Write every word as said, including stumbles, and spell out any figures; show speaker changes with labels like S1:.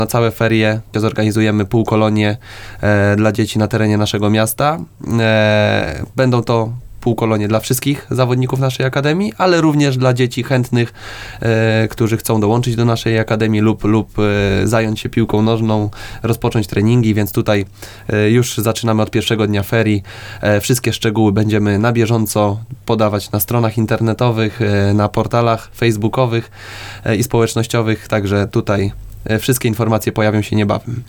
S1: Na całe ferie zorganizujemy półkolonie e, dla dzieci na terenie naszego miasta. E, będą to półkolonie dla wszystkich zawodników naszej akademii, ale również dla dzieci chętnych, e, którzy chcą dołączyć do naszej akademii lub, lub e, zająć się piłką nożną, rozpocząć treningi, więc tutaj e, już zaczynamy od pierwszego dnia ferii. E, wszystkie szczegóły będziemy na bieżąco podawać na stronach internetowych, e, na portalach facebookowych e, i społecznościowych, także tutaj e, wszystkie informacje pojawią się niebawem.